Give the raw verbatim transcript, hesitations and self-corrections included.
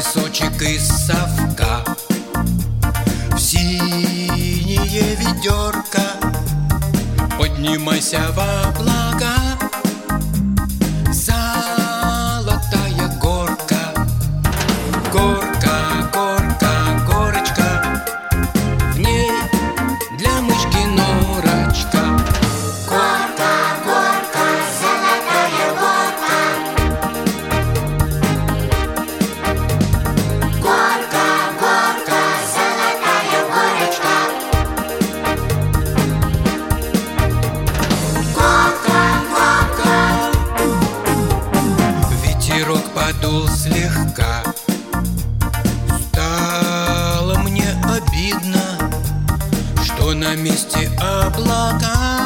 песочек из совка, в синее ведерко. Поднимайся в облака, золотая горка. Горка, горка, горочка, в ней для мышки норочка. Горка, горка, золотая горка. Горка, горка, золотая горочка. Горка, горка. Ветерок подул слегка, стало мне обидно, что на месте облака